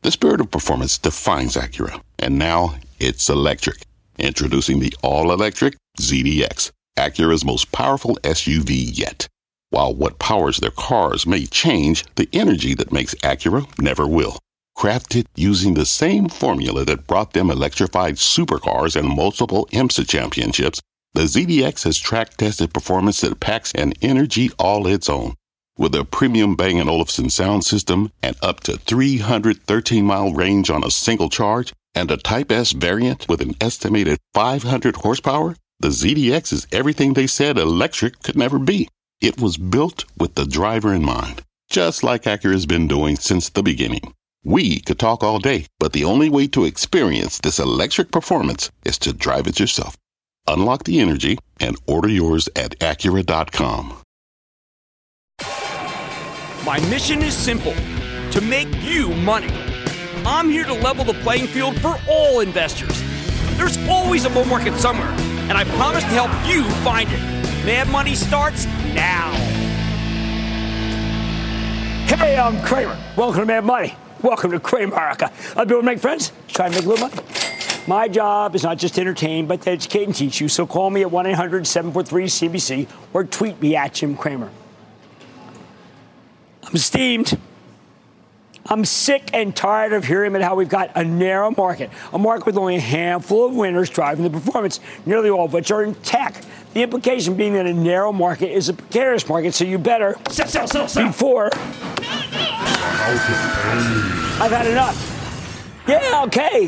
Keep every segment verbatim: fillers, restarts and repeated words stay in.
The spirit of performance defines Acura, and now it's electric. Introducing the all-electric Z D X, Acura's most powerful S U V yet. While what powers their cars may change, the energy that makes Acura never will. Crafted using the same formula that brought them electrified supercars and multiple IMSA championships, the Z D X has track-tested performance that packs an energy all its own. With a premium Bang and Olufsen sound system and up to three hundred thirteen mile range on a single charge, and a Type S variant with an estimated five hundred horsepower, the Z D X is everything they said electric could never be. It was built with the driver in mind, just like Acura's been doing since the beginning. We could talk all day, but the only way to experience this electric performance is to drive it yourself. Unlock the energy and order yours at Acura dot com. My mission is simple, to make you money. I'm here to level the playing field for all investors. There's always a bull market somewhere, and I promise to help you find it. Mad Money starts now. Hey, I'm Kramer. Welcome to Mad Money. Welcome to Cramerica. I'll be able to make friends, try and make a little money. My job is not just to entertain, but to educate and teach you. So call me at one eight hundred seven four three C B C or tweet me at Jim Cramer. I'm steamed. I'm sick and tired of hearing about how we've got a narrow market, a market with only a handful of winners driving the performance, nearly all of which are in tech. The implication being that a narrow market is a precarious market, so you better sell, sell, sell, sell. Before I've had enough. Yeah, okay.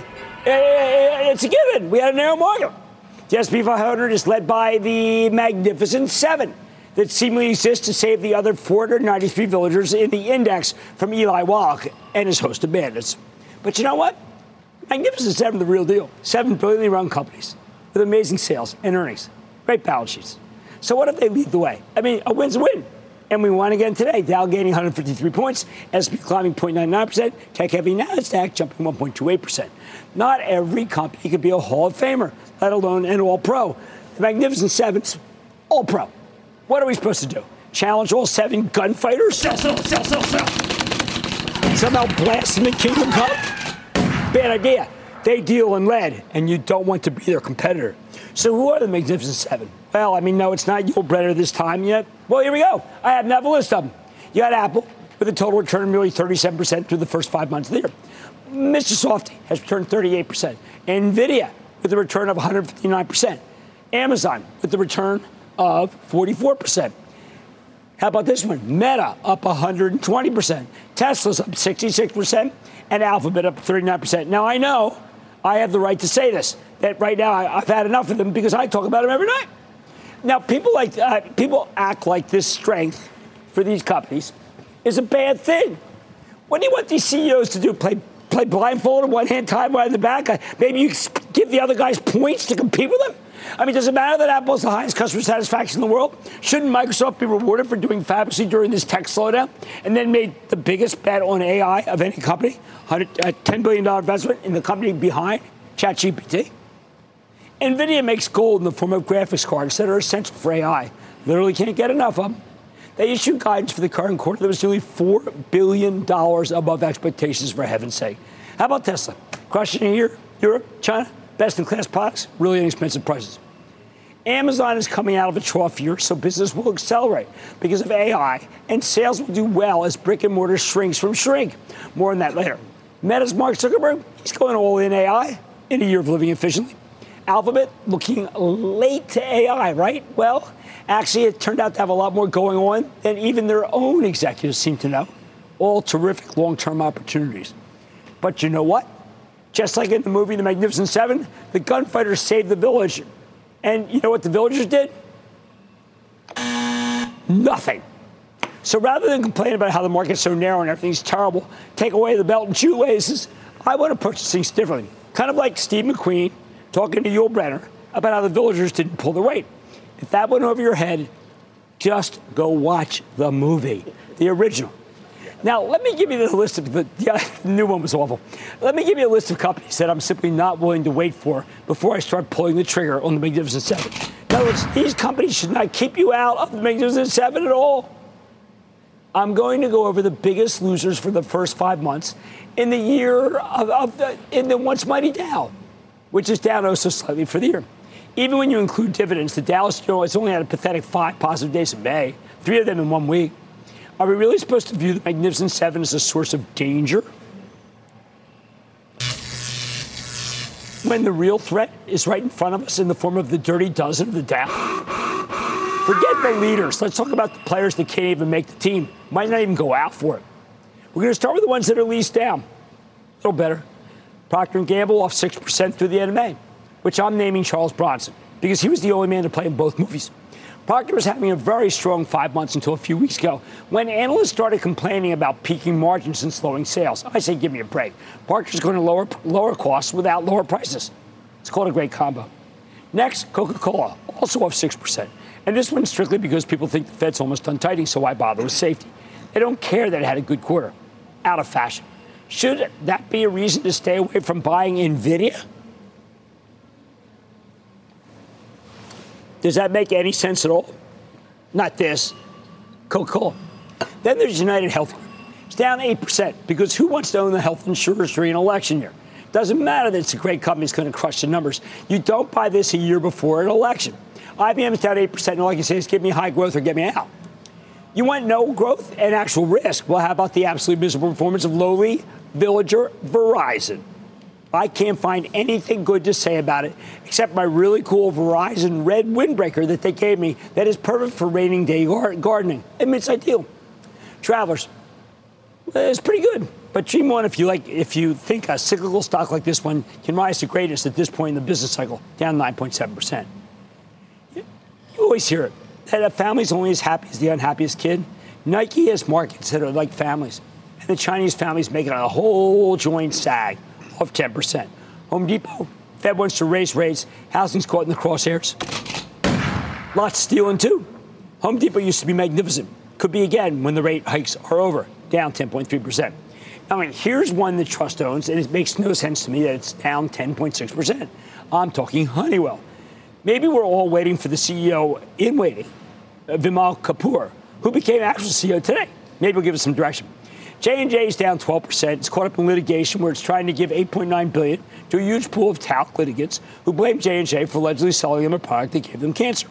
It's a given. We had a narrow market. The S and P five hundred is led by the Magnificent Seven that seemingly exists to save the other four hundred ninety-three villagers in the index from Eli Wallach and his host of bandits. But you know what? Magnificent Seven, the real deal. Seven brilliantly run companies with amazing sales and earnings, great balance sheets. So what if they lead the way? I mean, a win's a win. And we won again today. Dow gaining one hundred fifty-three points, S and P climbing zero point nine nine percent, tech-heavy NASDAQ jumping one point two eight percent. Not every company could be a Hall of Famer, let alone an All-Pro. The Magnificent Seven's All-Pro. What are we supposed to do? Challenge all seven gunfighters? Sell, sell, sell, sell, sell. Somehow blast them in Kingdom Come? Bad idea. They deal in lead, and you don't want to be their competitor. So who are the Magnificent Seven? Well, I mean, no, it's not Yul Brynner this time yet. Well, here we go. I have now a list of them. You had Apple with a total return of nearly thirty-seven percent through the first five months of the year. Mister Softy has returned thirty-eight percent. NVIDIA with a return of one hundred fifty-nine percent. Amazon with the return of forty-four percent. How about this one? Meta up one hundred twenty percent. Tesla's up sixty-six percent. And Alphabet up thirty-nine percent. Now, I know I have the right to say this, that right now I've had enough of them because I talk about them every night. Now, people like uh, people act like this strength for these companies is a bad thing. What do you want these C E Os to do? Play play blindfolded, one hand tied behind the back? Uh, maybe you give the other guys points to compete with them? I mean, does it matter that Apple has the highest customer satisfaction in the world? Shouldn't Microsoft be rewarded for doing fabulously during this tech slowdown and then made the biggest bet on A I of any company, a ten billion dollars investment in the company behind ChatGPT? NVIDIA makes gold in the form of graphics cards that are essential for A I. Literally can't get enough of them. They issued guidance for the current quarter that was nearly four billion dollars above expectations, for heaven's sake. How about Tesla? Crushing it here, Europe, China, best-in-class products, really inexpensive prices. Amazon is coming out of a trough year, so business will accelerate because of A I, and sales will do well as brick-and-mortar shrinks from shrink. More on that later. Meta's Mark Zuckerberg, he's going all in A I in a year of living efficiently. Alphabet looking late to A I, right? Well, actually, it turned out to have a lot more going on than even their own executives seem to know. All terrific long-term opportunities. But you know what? Just like in the movie The Magnificent Seven, the gunfighters saved the village. And you know what the villagers did? Nothing. So rather than complain about how the market's so narrow and everything's terrible, take away the belt and shoelaces, I want to approach things differently. Kind of like Steve McQueen talking to Yul Brynner about how the villagers didn't pull the weight. If that went over your head, just go watch the movie, the original. Now, let me give you the list of the, yeah, the new one was awful. Let me give you a list of companies that I'm simply not willing to wait for before I start pulling the trigger on the Magnificent Seven. In other words, these companies should not keep you out of the Magnificent Seven at all. I'm going to go over the biggest losers for the first five months in the year of, of the, in the once mighty Dow, which is down oh so slightly for the year. Even when you include dividends, the Dow, you know, it's only had a pathetic five positive days in May, three of them in one week. Are we really supposed to view the Magnificent Seven as a source of danger when the real threat is right in front of us in the form of the dirty dozen of the Dow? Forget the leaders. Let's talk about the players that can't even make the team. Might not even go out for it. We're going to start with the ones that are least down. A little better. Procter and Gamble off six percent through the end of May, which I'm naming Charles Bronson because he was the only man to play in both movies. Procter was having a very strong five months until a few weeks ago when analysts started complaining about peaking margins and slowing sales. I say, give me a break. Procter's going to lower, lower costs without lower prices. It's called a great combo. Next, Coca-Cola, also off six percent. And this one's strictly because people think the Fed's almost done tightening, so why bother with safety? They don't care that it had a good quarter. Out of fashion. Should that be a reason to stay away from buying NVIDIA? Does that make any sense at all? Not this. Coca-Cola. Then there's United Health Group. It's down eight percent because who wants to own the health insurers during an election year? Doesn't matter that it's a great company, it's going to crush the numbers. You don't buy this a year before an election. I B M is down eight percent, and all you can say is give me high growth or get me out. You want no growth and actual risk. Well, how about the absolutely miserable performance of lowly villager Verizon? I can't find anything good to say about it except my really cool Verizon Red windbreaker that they gave me that is perfect for raining day gardening. I mean, it's ideal. Travelers, it's pretty good. But Dream One, if you like, if you think a cyclical stock like this one can rise to greatness at this point in the business cycle, down nine point seven percent. You always hear it, that a family's only as happy as the unhappiest kid. Nike has markets that are like families. And the Chinese family's making a whole joint sag of ten percent. Home Depot, Fed wants to raise rates. Housing's caught in the crosshairs. Lots stealing, too. Home Depot used to be magnificent. Could be again when the rate hikes are over, down ten point three percent. I mean, here's one that Trust owns, and it makes no sense to me that it's down ten point six percent. I'm talking Honeywell. Maybe we're all waiting for the C E O in waiting, Vimal Kapur, who became actual C E O today. Maybe he'll give us some direction. J and J is down twelve percent. It's caught up in litigation where it's trying to give eight point nine billion dollars to a huge pool of talc litigants who blame J and J for allegedly selling them a product that gave them cancer.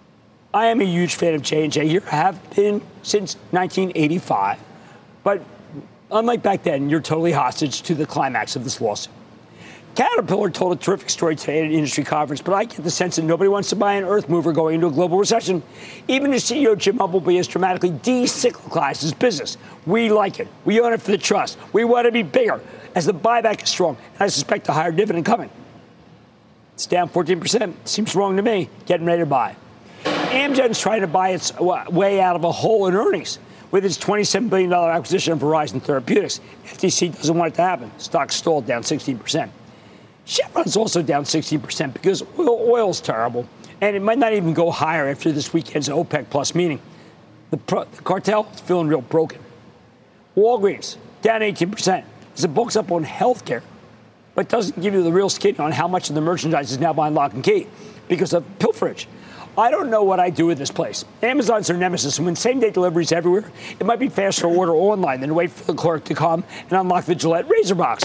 I am a huge fan of J and J here. I have been since nineteen eighty-five. But unlike back then, you're totally hostage to the climax of this lawsuit. Caterpillar told a terrific story today at an industry conference, but I get the sense that nobody wants to buy an earth mover going into a global recession. Even the C E O, Jim Umpleby, has dramatically de-cyclicalized his business. We like it. We own it for the trust. We want to be bigger as the buyback is strong. And I suspect a higher dividend coming. It's down fourteen percent. Seems wrong to me. Getting ready to buy. Amgen's trying to buy its way out of a hole in earnings with its twenty-seven billion dollars acquisition of Horizon Therapeutics. F T C doesn't want it to happen. Stock stalled down sixteen percent. Chevron's also down sixteen percent because oil, oil's terrible, and it might not even go higher after this weekend's OPEC Plus meeting. The, pro, the cartel is feeling real broken. Walgreens, down eighteen percent. As it bulks up on healthcare, but doesn't give you the real skin on how much of the merchandise is now behind lock and key because of pilferage. I don't know what I do with this place. Amazon's their nemesis, and when same-day delivery's everywhere, it might be faster to order online than to wait for the clerk to come and unlock the Gillette razor box.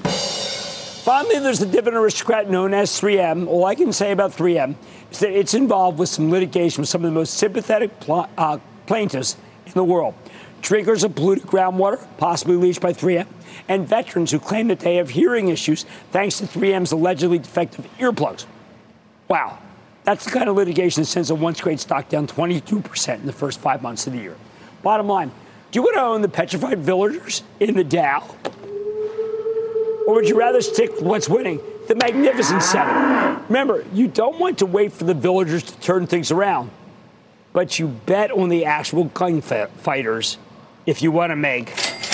Finally, there's the dividend aristocrat known as three M. All I can say about three M is that it's involved with some litigation with some of the most sympathetic pl- uh, plaintiffs in the world. Drinkers of polluted groundwater, possibly leached by three M, and veterans who claim that they have hearing issues thanks to three M's allegedly defective earplugs. Wow. That's the kind of litigation that sends a once-great stock down twenty-two percent in the first five months of the year. Bottom line, do you want to own the petrified villagers in the Dow? Or would you rather stick with what's winning, the Magnificent Seven? Remember, you don't want to wait for the villagers to turn things around, but you bet on the actual gunfighters if you want to make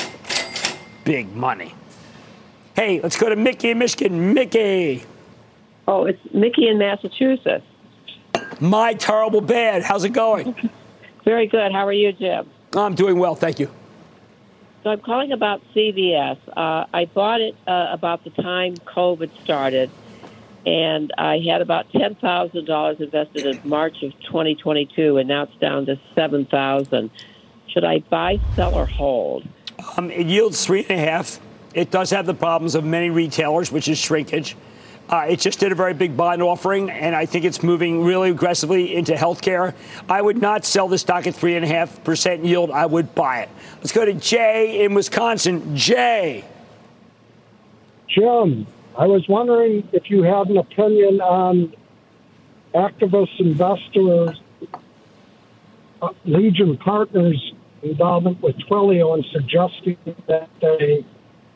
big money. Hey, let's go to Mickey in Michigan. Mickey. Oh, it's Mickey in Massachusetts. My terrible bad. How's it going? Very good. How are you, Jim? I'm doing well, thank you. So I'm calling about C V S. Uh, I bought it uh, about the time COVID started, and I had about ten thousand dollars invested in March of twenty twenty-two, and now it's down to seven thousand dollars. Should I buy, sell, or hold? Um, it yields three and a half. It does have the problems of many retailers, which is shrinkage. Uh, it just did a very big bond offering, and I think it's moving really aggressively into healthcare. I would not sell the stock at three and a half percent yield. I would buy it. Let's go to Jay in Wisconsin. Jay. Jim, I was wondering if you had an opinion on activist investors, uh, Legion Partners' involvement with Twilio and suggesting that they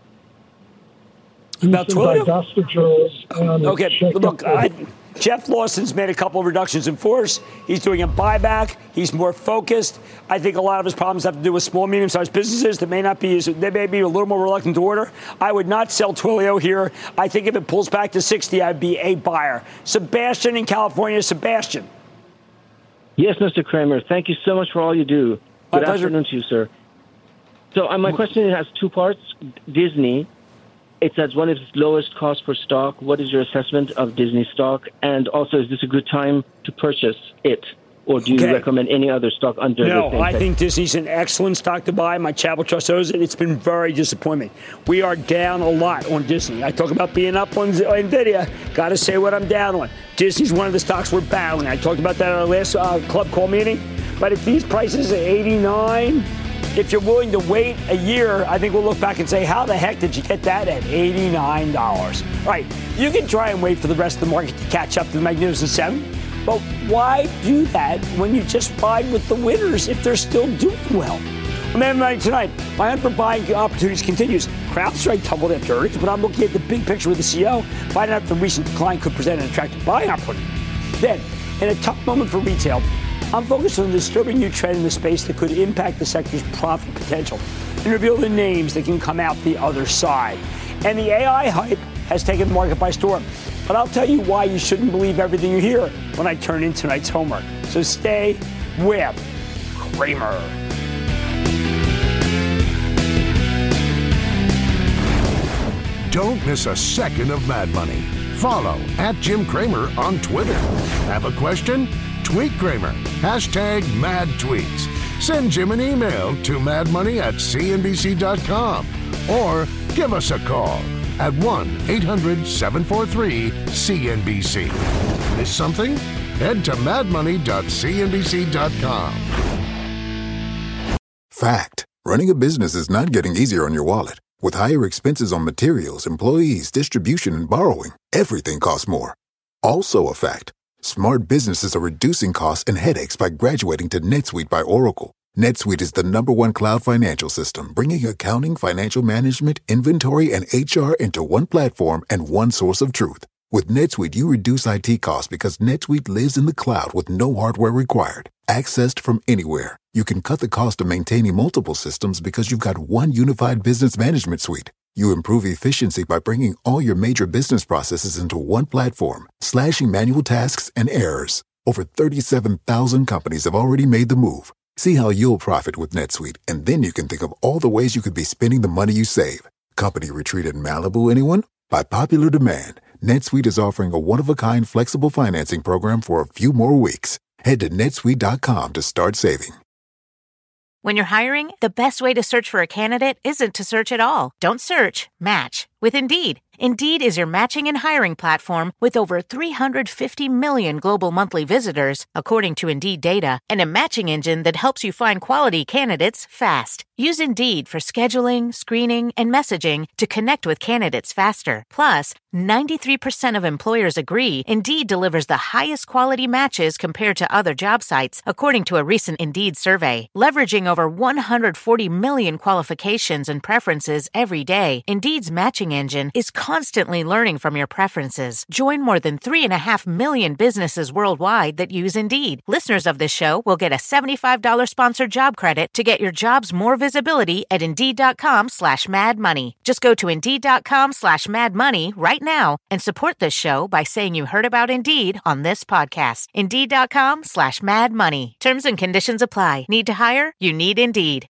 About Twilio? divestitures. And Okay, shake look, up I, Jeff Lawson's made a couple of reductions in force. He's doing a buyback. He's more focused. I think a lot of his problems have to do with small, medium-sized businesses that may not be, they may be a little more reluctant to order. I would not sell Twilio here. I think if it pulls back to sixty, I'd be a buyer. Sebastian in California. Sebastian. Yes, Mister Cramer. Thank you so much for all you do. My Good pleasure. afternoon to you, sir. So uh, my question has two parts. Disney. It's at one of its lowest cost per stock. What is your assessment of Disney stock? And also, is this a good time to purchase it? Or do you Okay. recommend any other stock under No, the same I thing? think Disney's an excellent stock to buy. My Chapel Trust owns it. It's been very disappointing. We are down a lot on Disney. I talk about being up on NVIDIA. Got to say what I'm down on. Disney's one of the stocks we're battling. I talked about that at our last uh, club call meeting. But at these prices at eighty-nine, if you're willing to wait a year, I think we'll look back and say, how the heck did you get that at eighty-nine dollars? Right. You can try and wait for the rest of the market to catch up to the Magnificent Seven. But why do that when you just ride with the winners if they're still doing well? I'm having money tonight. My hunt for buying opportunities continues. CrowdStrike tumbled after earnings, but I'm looking at the big picture with the C E O, finding out if the recent decline could present an attractive buying opportunity. Then, in a tough moment for retail, I'm focused on a disturbing new trend in the space that could impact the sector's profit potential and reveal the names that can come out the other side. And the A I hype has taken the market by storm. But I'll tell you why you shouldn't believe everything you hear when I turn in tonight's homework. So stay with Cramer. Don't miss a second of Mad Money. Follow at Jim Cramer on Twitter. Have a question? Tweet Cramer. Hashtag Mad Tweets. Send Jim an email to madmoney at c n b c dot com or give us a call at one eight hundred seven four three C N B C. Miss something? Head to mad money dot c n b c dot com. Fact. Running a business is not getting easier on your wallet. With higher expenses on materials, employees, distribution, and borrowing, everything costs more. Also a fact. Smart businesses are reducing costs and headaches by graduating to NetSuite by Oracle. NetSuite is the number one cloud financial system, bringing accounting, financial management, inventory, and H R into one platform and one source of truth. With NetSuite, you reduce I T costs because NetSuite lives in the cloud with no hardware required. Accessed from anywhere, you can cut the cost of maintaining multiple systems because you've got one unified business management suite. You improve efficiency by bringing all your major business processes into one platform, slashing manual tasks and errors. Over thirty-seven thousand companies have already made the move. See how you'll profit with NetSuite, and then you can think of all the ways you could be spending the money you save. Company retreat in Malibu, anyone? By popular demand, NetSuite is offering a one-of-a-kind flexible financing program for a few more weeks. Head to netsuite dot com to start saving. When you're hiring, the best way to search for a candidate isn't to search at all. Don't search, match with Indeed. Indeed is your matching and hiring platform with over three hundred fifty million global monthly visitors, according to Indeed data, and a matching engine that helps you find quality candidates fast. Use Indeed for scheduling, screening, and messaging to connect with candidates faster. Plus, ninety-three percent of employers agree Indeed delivers the highest quality matches compared to other job sites, according to a recent Indeed survey. Leveraging over one hundred forty million qualifications and preferences every day, Indeed's matching engine is constantly learning from your preferences. Join more than three and a half million businesses worldwide that use Indeed. Listeners of this show will get a seventy-five dollars sponsored job credit to get your jobs more visibility at Indeed.com slash Mad Money. Just go to Indeed.com slash Mad Money right now and support this show by saying you heard about Indeed on this podcast. Indeed.com slash Mad Money. Terms and conditions apply. Need to hire? You need Indeed.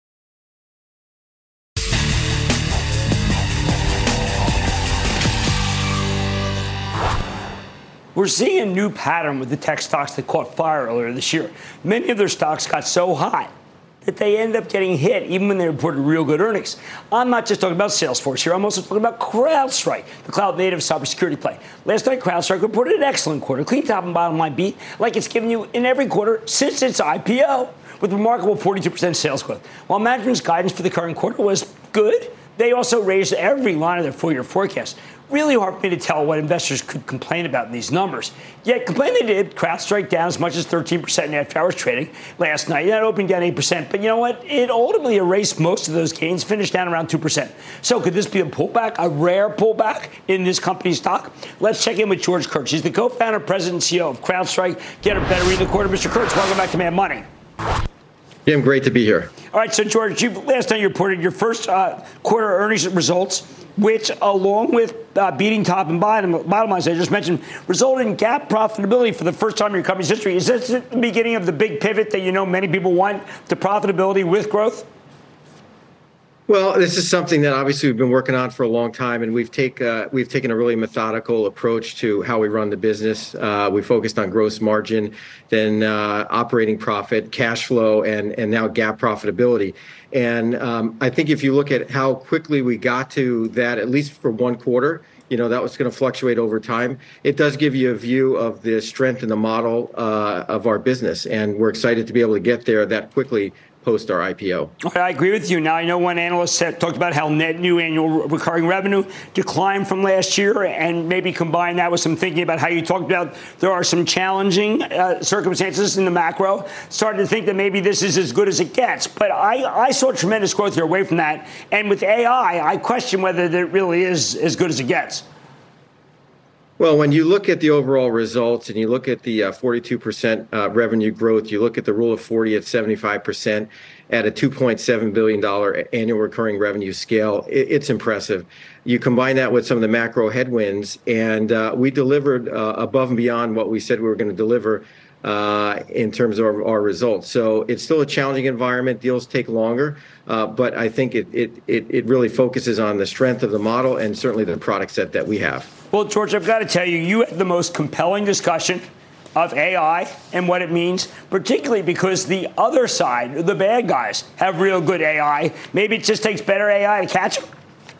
We're seeing a new pattern with the tech stocks that caught fire earlier this year. Many of their stocks got so hot that they end up getting hit even when they reported real good earnings. I'm not just talking about Salesforce here. I'm also talking about CrowdStrike, the cloud-native cybersecurity play. Last night, CrowdStrike reported an excellent quarter, clean top and bottom line beat, like it's given you in every quarter since its I P O, with remarkable forty-two percent sales growth. While management's guidance for the current quarter was good, they also raised every line of their full-year forecast. Really hard for me to tell what investors could complain about in these numbers. Yet, complain they did. CrowdStrike down as much as thirteen percent in after hours trading last night. That opened down eight percent. But you know what? It ultimately erased most of those gains, finished down around two percent. So could this be a pullback, a rare pullback in this company's stock? Let's check in with George Kurtz. He's the co-founder, president, and C E O of CrowdStrike. Get a better read of the quarter. Mister Kurtz, welcome back to Mad Money. Jim, great to be here. All right, so George, you, last time you reported your first uh, quarter earnings results, which, along with uh, beating top and bottom, bottom lines I just mentioned, resulted in GAAP profitability for the first time in your company's history. Is this the beginning of the big pivot that you know many people want to profitability with growth? Well, this is something that obviously we've been working on for a long time, and we've take uh, we've taken a really methodical approach to how we run the business. Uh, we focused on gross margin, then uh, operating profit, cash flow, and and now GAAP profitability. And um, I think if you look at how quickly we got to that, at least for one quarter, you know, that was going to fluctuate over time. It does give you a view of the strength in the model uh, of our business, and we're excited to be able to get there that quickly post our I P O. Okay, I agree with you. Now, I know one analyst said, talked about how net new annual recurring revenue declined from last year, and maybe combine that with some thinking about how you talked about there are some challenging uh, circumstances in the macro. Started to think that maybe this is as good as it gets. But I, I saw tremendous growth here away from that. And with A I, I question whether it really is as good as it gets. Well, when you look at the overall results and you look at the uh, forty-two percent uh, revenue growth, you look at the rule of forty at seventy-five percent at a two point seven billion dollars annual recurring revenue scale, it, it's impressive. You combine that with some of the macro headwinds, and uh, we delivered uh, above and beyond what we said we were going to deliver uh, in terms of our, our results. So it's still a challenging environment. Deals take longer, uh, but I think it, it, it, it really focuses on the strength of the model and certainly the product set that we have. Well, George, I've got to tell you, you had the most compelling discussion of A I and what it means, particularly because the other side, the bad guys, have real good A I. Maybe it just takes better A I to catch them.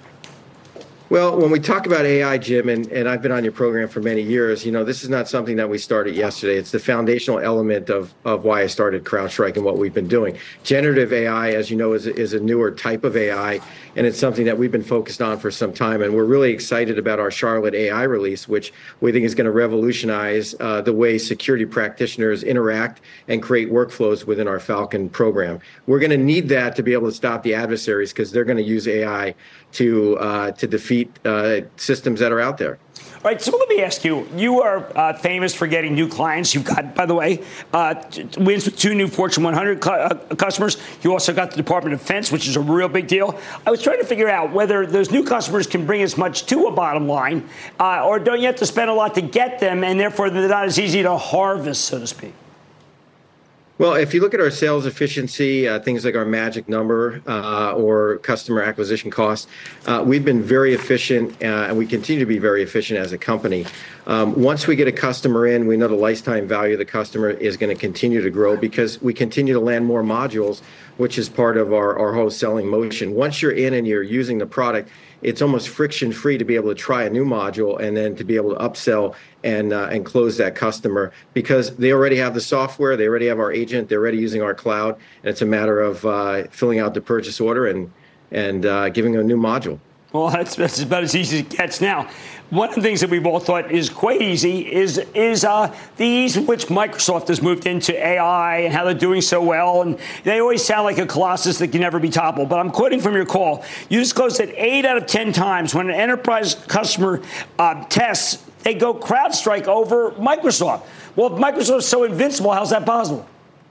Well, when we talk about A I, Jim, and, and I've been on your program for many years, you know, this is not something that we started yesterday. It's the foundational element of, of why I started CrowdStrike and what we've been doing. Generative A I, as you know, is, is a newer type of A I, and it's something that we've been focused on for some time. And we're really excited about our Charlotte A I release, which we think is going to revolutionize uh, the way security practitioners interact and create workflows within our Falcon program. We're going to need that to be able to stop the adversaries because they're going to use A I to uh, to defeat uh, systems that are out there. All right, so let me ask you, you are uh, famous for getting new clients. You've got, by the way, uh, wins with two new Fortune one hundred cu- uh, customers. You also got the Department of Defense, which is a real big deal. I was trying to figure out whether those new customers can bring as much to a bottom line, uh, or don't you have to spend a lot to get them, and therefore they're not as easy to harvest, so to speak? Well, if you look at our sales efficiency, uh, things like our magic number uh, or customer acquisition costs, uh, we've been very efficient uh, and we continue to be very efficient as a company. Um, once we get a customer in, we know the lifetime value of the customer is going to continue to grow because we continue to land more modules, which is part of our, our whole selling motion. Once you're in and you're using the product, it's almost friction-free to be able to try a new module and then to be able to upsell and uh, and close that customer because they already have the software, they already have our agent, they're already using our cloud, and it's a matter of uh, filling out the purchase order and and uh, giving them a new module. Well, that's, that's about as easy as it gets now. One of the things that we've all thought is quite easy is is uh, the ease with which Microsoft has moved into A I and how they're doing so well. And they always sound like a colossus that can never be toppled. But I'm quoting from your call. You disclosed that eight out of ten times when an enterprise customer uh, tests, they go CrowdStrike over Microsoft. Well, if Microsoft's so invincible, how's that possible?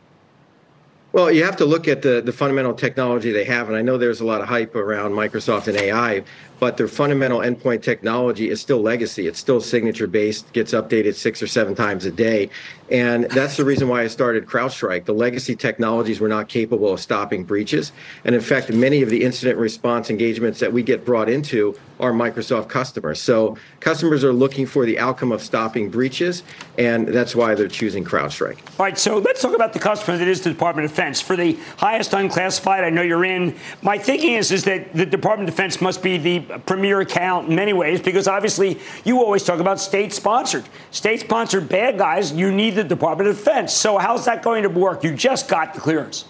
Well, you have to look at the, the fundamental technology they have, and I know there's a lot of hype around Microsoft and A I, but their fundamental endpoint technology is still legacy. It's still signature-based, gets updated six or seven times a day. And that's the reason why I started CrowdStrike. The legacy technologies were not capable of stopping breaches. And in fact, many of the incident response engagements that we get brought into are Microsoft customers. So customers are looking for the outcome of stopping breaches, and that's why they're choosing CrowdStrike. All right, so let's talk about the customer that is the Department of Defense. For the highest unclassified, I know you're in. My thinking is, is that the Department of Defense must be the premier account in many ways, because obviously you always talk about state-sponsored. State-sponsored bad guys, you need the Department of Defense. So how's that going to work? You just got the clearance.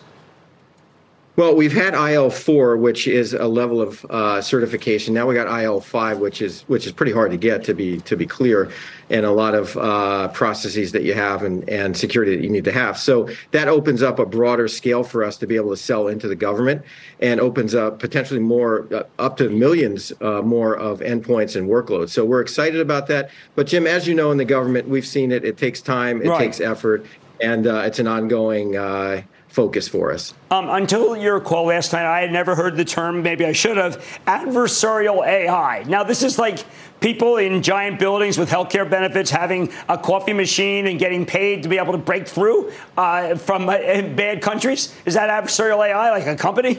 Well, we've had I L four, which is a level of uh, certification. Now we got I L five, which is which is pretty hard to get, to be to be clear, and a lot of uh, processes that you have and, and security that you need to have. So that opens up a broader scale for us to be able to sell into the government, and opens up potentially more, uh, up to millions uh, more of endpoints and workloads. So we're excited about that. But Jim, as you know, in the government, we've seen it. It takes time, it right. takes effort, and uh, it's an ongoing uh focus for us. Um, until your call last night, I had never heard the term, maybe I should have, adversarial A I. Now, this is like people in giant buildings with healthcare benefits having a coffee machine and getting paid to be able to break through uh, from uh, bad countries. Is that adversarial A I, like a company?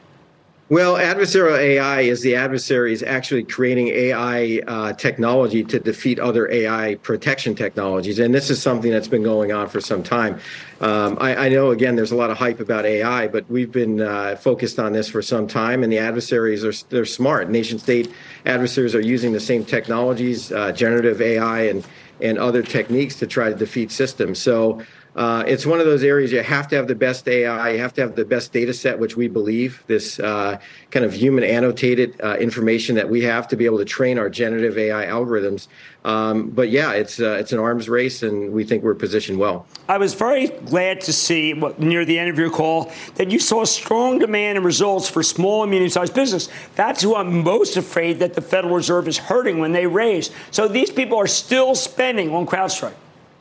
Well, adversarial A I is the adversaries actually creating A I uh, technology to defeat other A I protection technologies. And this is something that's been going on for some time. Um, I, I know, again, there's a lot of hype about A I, but we've been uh, focused on this for some time. And the adversaries, are they're smart. Nation state adversaries are using the same technologies, uh, generative A I and, and other techniques to try to defeat systems. So Uh, it's one of those areas you have to have the best A I, you have to have the best data set, which we believe, this uh, kind of human annotated uh, information that we have to be able to train our generative A I algorithms. Um, but yeah, it's uh, it's an arms race, and we think we're positioned well. I was very glad to see what, near the end of your call that you saw strong demand and results for small and medium-sized business. That's who I'm most afraid that the Federal Reserve is hurting when they raise. So these people are still spending on CrowdStrike.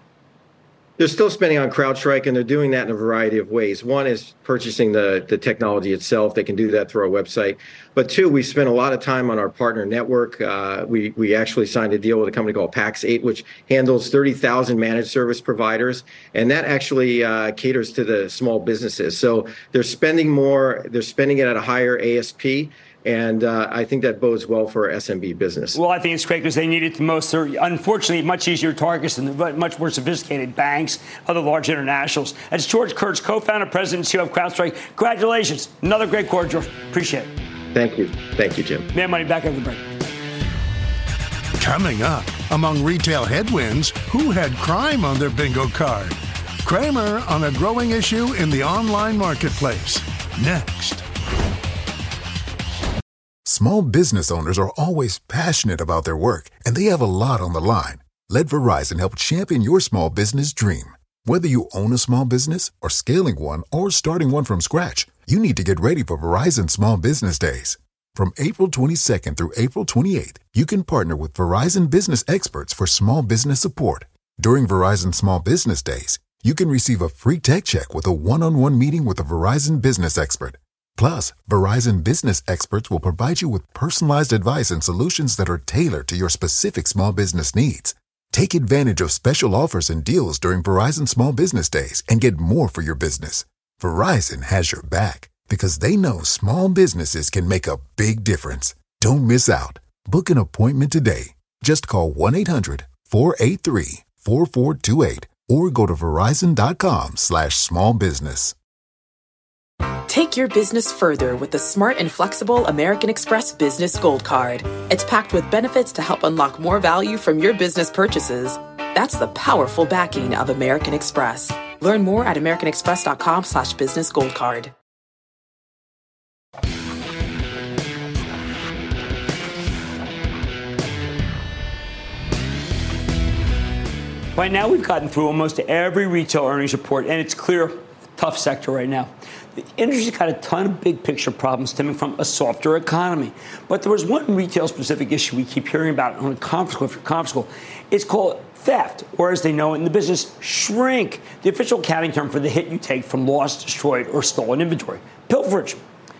They're still spending on CrowdStrike, and they're doing that in a variety of ways. One is purchasing the, the technology itself. They can do that through our website. But two, we spent a lot of time on our partner network. Uh, we, we actually signed a deal with a company called Pax eight, which handles thirty thousand managed service providers. And that actually uh, caters to the small businesses. So they're spending more. They're spending it at a higher A S P. And uh, I think that bodes well for our S M B business. Well, I think it's great because they need it the most. They're unfortunately much easier targets than the much more sophisticated banks, other large internationals. That's George Kurtz, co-founder, president, and C E O of CrowdStrike. Congratulations. Another great quarter, George. Appreciate it. Thank you. Thank you, Jim. Man Money, back after the break. Coming up, among retail headwinds, who had crime on their bingo card? Cramer on a growing issue in the online marketplace. Next. Small business owners are always passionate about their work, and they have a lot on the line. Let Verizon help champion your small business dream. Whether you own a small business or scaling one or starting one from scratch, you need to get ready for Verizon Small Business Days. From April twenty-second through April twenty-eighth, you can partner with Verizon business experts for small business support. During Verizon Small Business Days, you can receive a free tech check with a one-on-one meeting with a Verizon business expert. Plus, Verizon business experts will provide you with personalized advice and solutions that are tailored to your specific small business needs. Take advantage of special offers and deals during Verizon Small Business Days and get more for your business. Verizon has your back because they know small businesses can make a big difference. Don't miss out. Book an appointment today. Just call one eight hundred four eight three four four two eight or go to verizon.com slash small business. Take your business further with the smart and flexible American Express Business Gold Card. It's packed with benefits to help unlock more value from your business purchases. That's the powerful backing of American Express. Learn more at americanexpress.com slash business gold card. By now, we've gotten through almost every retail earnings report, and it's clear, tough sector right now. The industry's got a ton of big picture problems stemming from a softer economy. But there was one retail-specific issue we keep hearing about on a conference call after conference call. It's called theft, or as they know it in the business, shrink, the official accounting term for the hit you take from lost, destroyed, or stolen inventory. Pilferage.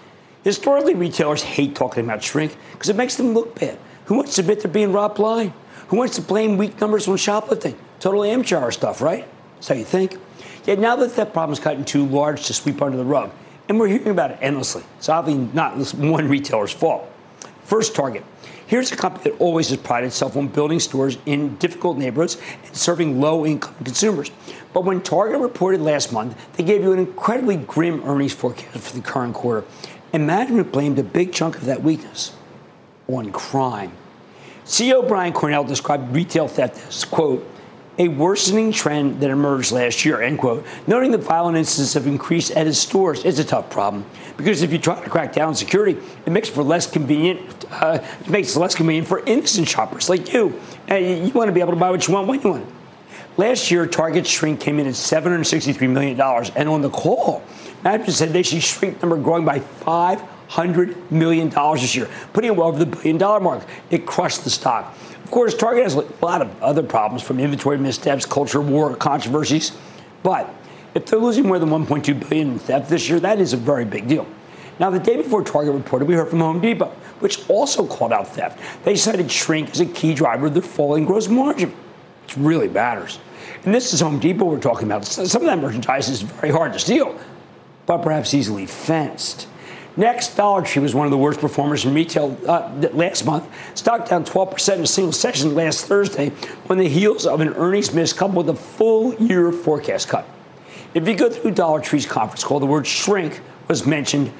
Historically, retailers hate talking about shrink because it makes them look bad. Who wants to admit they're being robbed blind? Who wants to blame weak numbers on shoplifting? Total amateur stuff, right? That's how you think. Yet now that theft problem is gotten too large to sweep under the rug, and we're hearing about it endlessly. It's obviously not one retailer's fault. First, Target. Here's a company that always has prided itself on building stores in difficult neighborhoods and serving low-income consumers. But when Target reported last month, they gave you an incredibly grim earnings forecast for the current quarter. And management blamed a big chunk of that weakness on crime. C E O Brian Cornell described retail theft as, quote, a worsening trend that emerged last year, end quote, noting that violent incidents have increased at his stores. It's a tough problem because if you try to crack down on security, it makes for less convenient. Uh, it makes it less convenient for innocent shoppers like you. And you want to be able to buy what you want when you want it. Last year, Target's shrink came in at seven hundred sixty-three million dollars, and on the call, management said they see shrink number growing by five hundred million dollars this year, putting it well over the billion dollar mark. It crushed the stock. Of course, Target has a lot of other problems, from inventory missteps, culture war, controversies. But if they're losing more than one point two billion dollars in theft this year, that is a very big deal. Now, the day before Target reported, we heard from Home Depot, which also called out theft. They cited shrink as a key driver of their falling gross margin, which really matters. And this is Home Depot we're talking about. Some of that merchandise is very hard to steal, but perhaps easily fenced. Next, Dollar Tree was one of the worst performers in retail uh, last month. Stock down twelve percent in a single session last Thursday on the heels of an earnings miss coupled with a full-year forecast cut. If you go through Dollar Tree's conference call, the word shrink was mentioned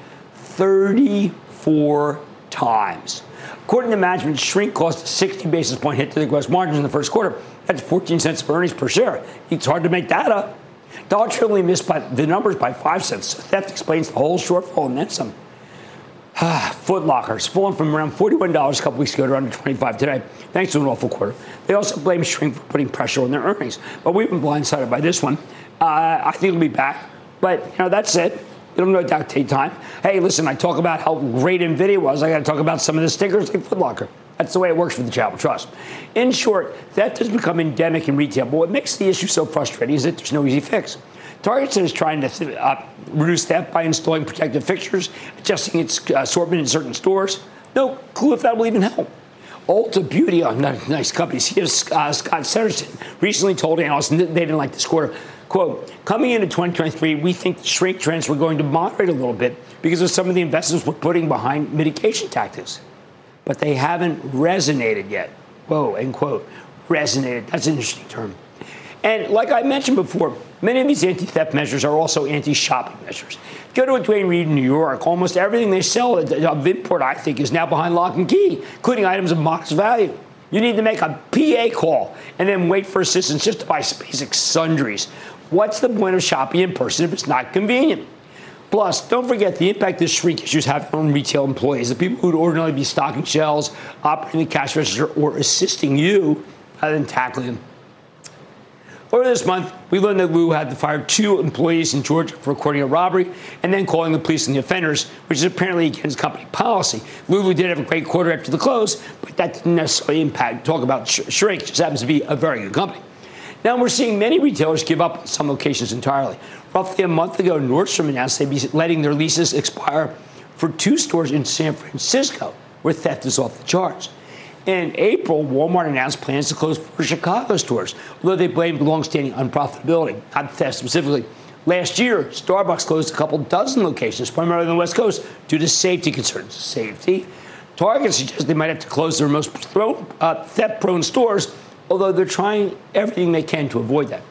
thirty-four times. According to management, shrink cost a sixty basis point hit to the gross margins in the first quarter. That's fourteen cents of earnings per share. It's hard to make that up. Dollar Tree only missed by the numbers by five cents. So theft explains the whole shortfall and then some. Foot Locker's fallen from around forty-one dollars a couple weeks ago to under twenty-five dollars today, thanks to an awful quarter. They also blame shrink for putting pressure on their earnings. But we've been blindsided by this one. Uh, I think it'll be back. But, you know, that's it. It'll no doubt take time. Hey, listen, I talk about how great NVIDIA was. I got to talk about some of the stickers like Foot Locker. That's the way it works for the Charitable Trust. In short, theft has become endemic in retail. But what makes the issue so frustrating is that there's no easy fix. Target is trying to uh, reduce theft by installing protective fixtures, adjusting its assortment in certain stores. No clue if that will even help. Ulta Beauty, oh, nice company, C E O uh, Scott Setterton recently told analysts they didn't like this quarter. Quote, coming into twenty twenty-three, we think the shrink trends were going to moderate a little bit because of some of the investments we're putting behind mitigation tactics. But they haven't resonated yet. Whoa, end quote. Resonated. That's an interesting term. And like I mentioned before, many of these anti-theft measures are also anti-shopping measures. Go to a Duane Reade in New York. Almost everything they sell of import, I think, is now behind lock and key, including items of modest value. You need to make a P A call and then wait for assistance just to buy basic sundries. What's the point of shopping in person if it's not convenient? Plus, don't forget the impact this shrink issues have on retail employees, the people who would ordinarily be stocking shelves, operating the cash register, or assisting you rather than tackling them. Earlier this month, we learned that Lulu had to fire two employees in Georgia for recording a robbery and then calling the police on the offenders, which is apparently against company policy. Lulu did have a great quarter after the close, but that didn't necessarily impact talk about sh- shrink. It just happens to be a very good company. Now we're seeing many retailers give up on some locations entirely. Roughly a month ago, Nordstrom announced they'd be letting their leases expire for two stores in San Francisco, where theft is off the charts. In April, Walmart announced plans to close four Chicago stores, although they blamed longstanding unprofitability, not theft specifically. Last year, Starbucks closed a couple dozen locations, primarily on the West Coast, due to safety concerns. Safety. Target suggests they might have to close their most uh, theft-prone stores, although they're trying everything they can to avoid that.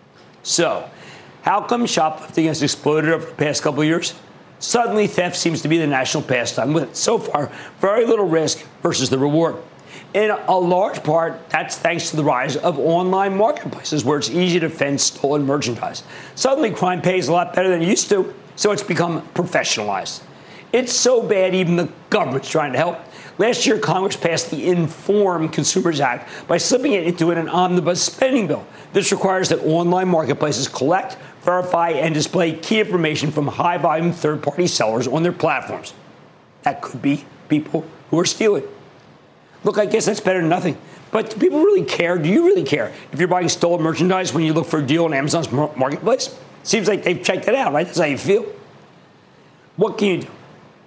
So, how come shoplifting has exploded over the past couple of years? Suddenly, theft seems to be the national pastime, with, so far, very little risk versus the reward. In a large part, that's thanks to the rise of online marketplaces where it's easy to fence stolen merchandise. Suddenly, crime pays a lot better than it used to, so it's become professionalized. It's so bad, even the government's trying to help. Last year, Congress passed the Inform Consumers Act by slipping it into an omnibus spending bill. This requires that online marketplaces collect, verify, and display key information from high-volume third-party sellers on their platforms. That could be people who are stealing. Look, I guess that's better than nothing. But do people really care? Do you really care if you're buying stolen merchandise when you look for a deal on Amazon's marketplace? Seems like they've checked it out, right? That's how you feel. What can you do?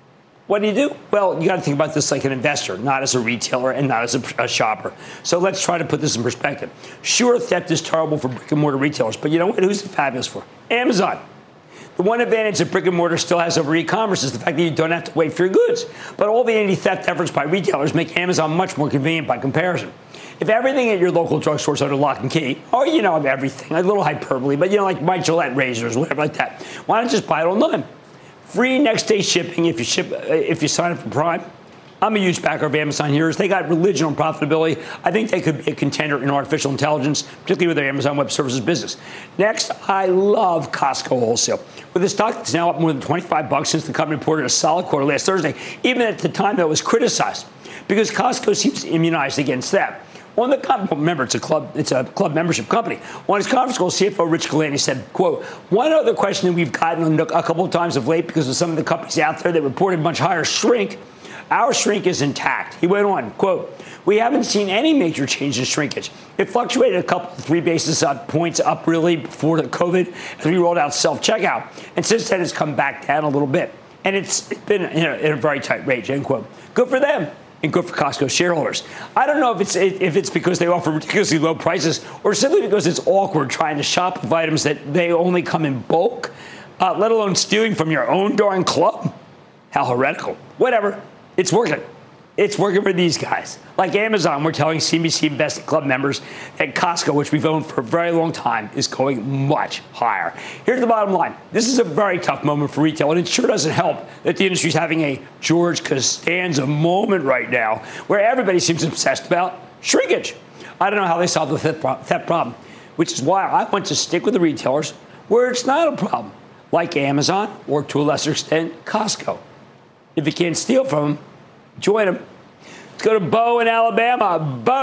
What do you do? Well, you got to think about this like an investor, not as a retailer and not as a, a shopper. So let's try to put this in perspective. Sure, theft is terrible for brick and mortar retailers, but you know what? Who's it fabulous for? Amazon. The one advantage that brick and mortar still has over e-commerce is the fact that you don't have to wait for your goods. But all the anti-theft efforts by retailers make Amazon much more convenient by comparison. If everything at your local drugstore is under lock and key, or, you know, everything, a little hyperbole, but, you know, like my Gillette razors, whatever like that, why not just buy it online? Free next-day shipping if you ship if you sign up for Prime. I'm a huge backer of Amazon here. They got religion on profitability. I think they could be a contender in artificial intelligence, particularly with their Amazon Web Services business. Next, I love Costco Wholesale. With the stock that's now up more than twenty-five bucks since the company reported a solid quarter last Thursday, even at the time that it was criticized, because Costco seems immunized against that. On the remember, it's a club, it's a club membership company. On his conference call, C F O Rich Galani said, quote, one other question that we've gotten a couple of times of late because of some of the companies out there that reported much higher shrink, our shrink is intact. He went on, quote, we haven't seen any major change in shrinkage. It fluctuated a couple, three basis points up really before the COVID as we rolled out self-checkout. And since then, it's come back down a little bit. And it's been in a, in a very tight range, end quote. Good for them. And good for Costco shareholders. I don't know if it's if it's because they offer ridiculously low prices or simply because it's awkward trying to shop with items that they only come in bulk, uh, let alone stealing from your own darn club. How heretical. Whatever. It's working. It's working for these guys. Like Amazon, we're telling C B C Investing Club members that Costco, which we've owned for a very long time, is going much higher. Here's the bottom line. This is a very tough moment for retail, and it sure doesn't help that the industry's having a George Costanza moment right now where everybody seems obsessed about shrinkage. I don't know how they solve the theft problem, which is why I want to stick with the retailers where it's not a problem, like Amazon or, to a lesser extent, Costco. If you can't steal from them, join them. Let's go to Bo in Alabama.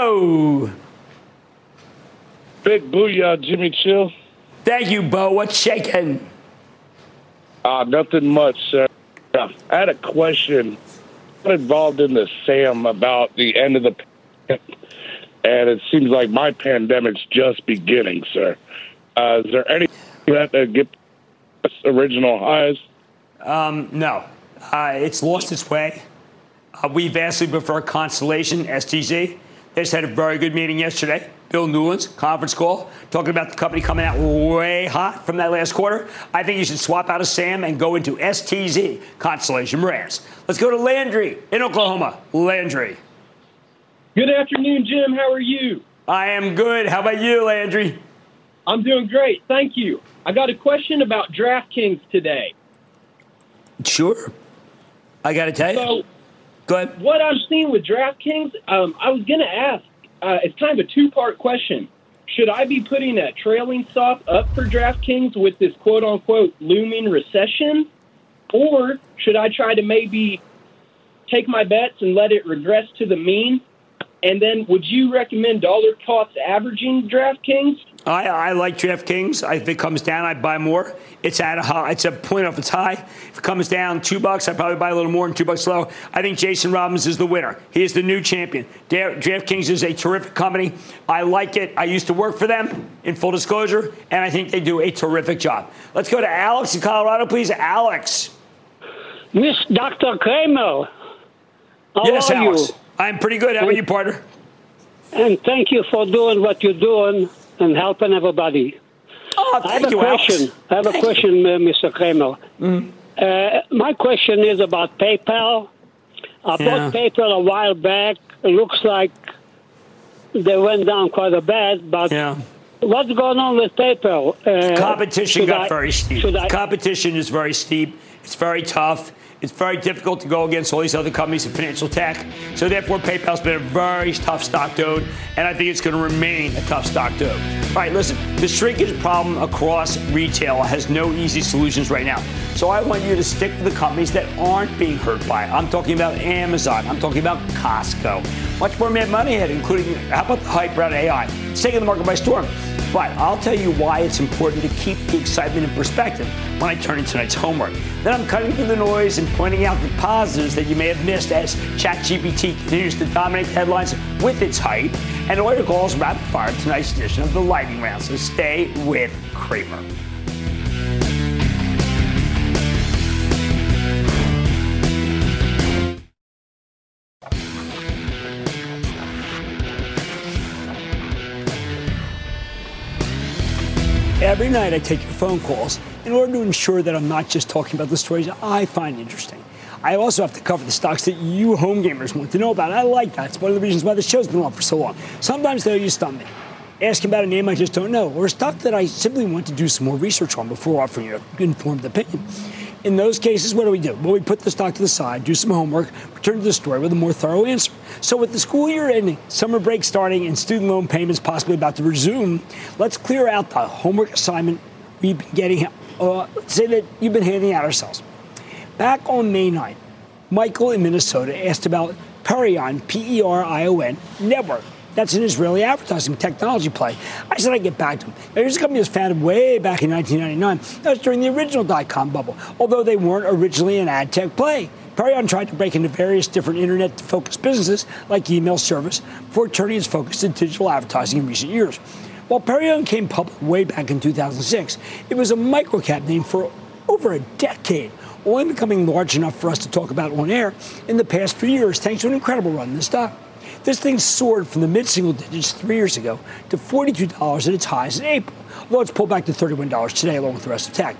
Bo. Big booyah, Jimmy Chill. Thank you, Bo. What's shaking? Uh, nothing much, sir. I had a question. I'm involved in the SAM about the end of the pandemic, and it seems like my pandemic's just beginning, sir. Uh, is there anything that to get original highs? Um, no. Uh, it's lost its way. Uh, we vastly prefer Constellation, S T Z. They just had a very good meeting yesterday. Bill Newlands, conference call, talking about the company coming out way hot from that last quarter. I think you should swap out of SAM and go into S T Z, Constellation Brands. Let's go to Landry in Oklahoma. Landry. Good afternoon, Jim. How are you? I am good. How about you, Landry? I'm doing great. Thank you. I got a question about DraftKings today. Sure. I got to tell you. So, go ahead. What I'm seeing with DraftKings, um, I was going to ask, uh, it's kind of a two-part question. Should I be putting a trailing stop up for DraftKings with this quote-unquote looming recession? Or should I try to maybe take my bets and let it regress to the mean? And then would you recommend dollar cost averaging DraftKings? I, I like DraftKings. If it comes down, I buy more. It's at a high, it's a point off its high. If it comes down two bucks, I probably buy a little more than two bucks low. I think Jason Robbins is the winner. He is the new champion. DraftKings is a terrific company. I like it. I used to work for them, in full disclosure, and I think they do a terrific job. Let's go to Alex in Colorado, please. Alex. Miss Doctor Kramer. How yes, are Alex. you? I'm pretty good. How about you, partner? And thank you for doing what you're doing and helping everybody. Oh, thank I have you, a question. Alex. I have a Thank question, uh, Mister Kramer. Mm. Uh, my question is about PayPal. I Yeah. bought PayPal a while back. It looks like they went down quite a bit, but Yeah. what's going on with PayPal? Uh, Competition should got I- very steep. should I- Competition is very steep. It's very tough. It's very difficult to go against all these other companies in financial tech. So therefore, PayPal's been a very tough stock to own, and I think it's going to remain a tough stock to own. All right, listen, the shrinkage problem across retail has no easy solutions right now. So I want you to stick to the companies that aren't being hurt by it. I'm talking about Amazon. I'm talking about Costco. Much more mad money ahead, including, how about the hype around A I? It's taking the market by storm. But I'll tell you why it's important to keep the excitement in perspective when I turn in tonight's homework. Then I'm cutting through the noise and pointing out the positives that you may have missed as ChatGPT continues to dominate the headlines with its hype. And Lawyer Calls rapid fire tonight's edition of the Lightning Round. So stay with Kramer. Every night I take your phone calls in order to ensure that I'm not just talking about the stories I find interesting. I also have to cover the stocks that you home gamers want to know about. I like that. It's one of the reasons why the show's been on for so long. Sometimes, though, you stump me. Asking about a name I just don't know, or a stock that I simply want to do some more research on before offering you an informed opinion. In those cases, what do we do? Well, we put the stock to the side, do some homework, return to the story with a more thorough answer. So with the school year ending, summer break starting, and student loan payments possibly about to resume, let's clear out the homework assignment we've been getting, uh, let's say that you've been handing out ourselves. Back on May ninth, Michael in Minnesota asked about Perion, P E R I O N, network. That's an Israeli advertising technology play. I said I'd get back to him. Now, here's a company that was founded way back in nineteen ninety-nine. That was during the original dot-com bubble, although they weren't originally an ad tech play. Perion tried to break into various different internet-focused businesses like email service before turning its focus to digital advertising in recent years. While Perion came public way back in two thousand six, it was a microcap name for over a decade, only becoming large enough for us to talk about on air in the past few years, thanks to an incredible run in the stock. This thing soared from the mid-single digits three years ago to forty-two dollars at its highs in April, although it's pulled back to thirty-one dollars today along with the rest of tech.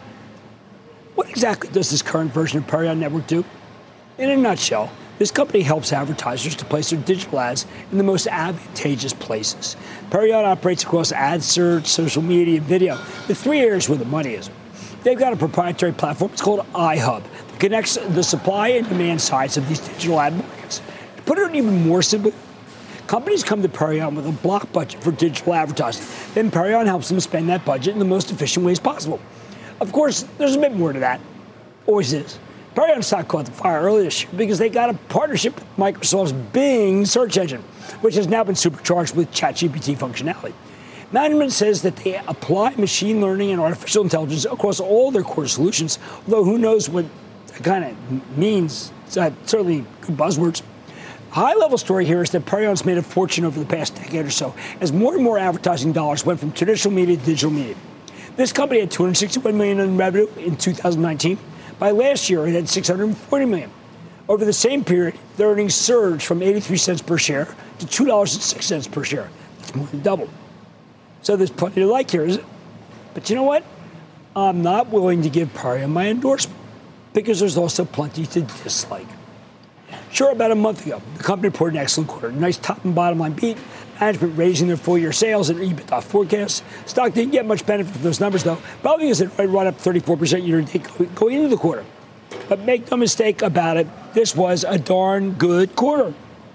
What exactly does this current version of Perion Network do? In a nutshell, this company helps advertisers to place their digital ads in the most advantageous places. Perion operates across ad search, social media, and video, the three areas where the money is. They've got a proprietary platform. It's called iHub that connects the supply and demand sides of these digital ad markets. To put it even more simply, companies come to Perion with a block budget for digital advertising. Then Perion helps them spend that budget in the most efficient ways possible. Of course, there's a bit more to that. Always is. Perion stock caught the fire earlier this year because they got a partnership with Microsoft's Bing search engine, which has now been supercharged with ChatGPT functionality. Management says that they apply machine learning and artificial intelligence across all their core solutions, although who knows what that kind of means. It's uh, certainly good buzzwords. High-level story here is that Perion's made a fortune over the past decade or so as more and more advertising dollars went from traditional media to digital media. This company had two hundred sixty-one million dollars in revenue in two thousand nineteen. By last year, it had six hundred forty million dollars. Over the same period, their earnings surged from eighty-three cents per share to two dollars and six cents per share. That's more than double. So there's plenty to like here, isn't it? But you know what? I'm not willing to give Perion my endorsement because there's also plenty to dislike. Sure, about a month ago, the company reported an excellent quarter. Nice top and bottom line beat. Management raising their full-year sales and EBITDA forecasts. Stock didn't get much benefit from those numbers, though, probably because it right up thirty-four percent year-to-date going into the quarter. But make no mistake about it, this was a darn good quarter.